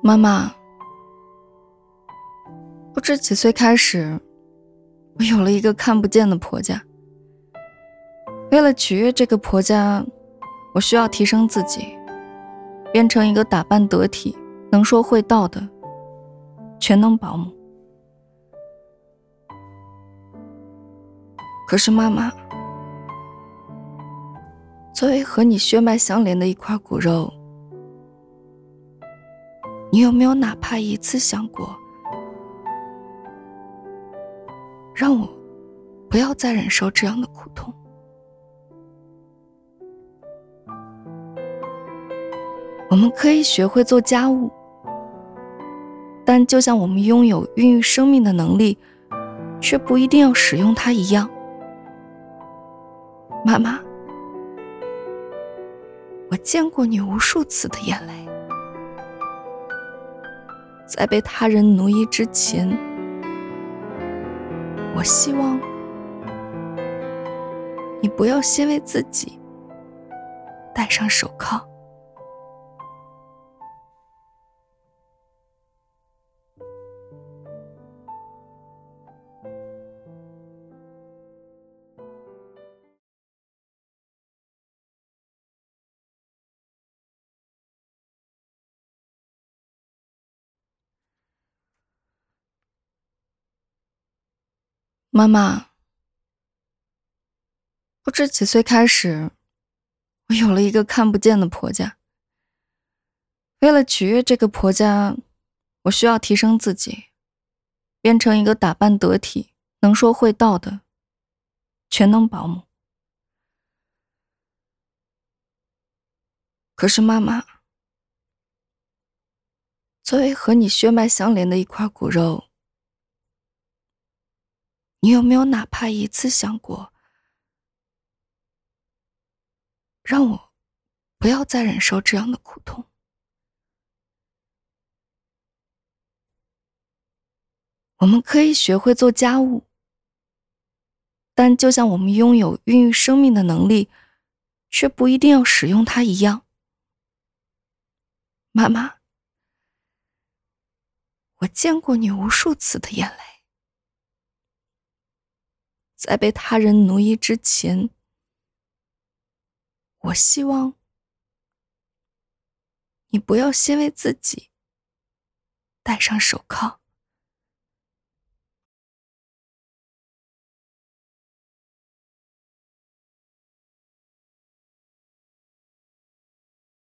妈妈，不知几岁开始，我有了一个看不见的婆家。为了取悦这个婆家，我需要提升自己，变成一个打扮得体、能说会道的全能保姆。可是妈妈，作为和你血脉相连的一块骨肉，你有没有哪怕一次想过，让我不要再忍受这样的苦痛？我们可以学会做家务，但就像我们拥有孕育生命的能力，却不一定要使用它一样。妈妈，我见过你无数次的眼泪，在被他人奴役之前，我希望你不要先为自己戴上手铐。妈妈，不知几岁开始，我有了一个看不见的婆家。为了取悦这个婆家，我需要提升自己，变成一个打扮得体、能说会道的全能保姆。可是妈妈，作为和你血脉相连的一块骨肉，你有没有哪怕一次想过，让我不要再忍受这样的苦痛？我们可以学会做家务，但就像我们拥有孕育生命的能力，却不一定要使用它一样。妈妈，我见过你无数次的眼泪，在被他人奴役之前，我希望你不要先为自己戴上手铐。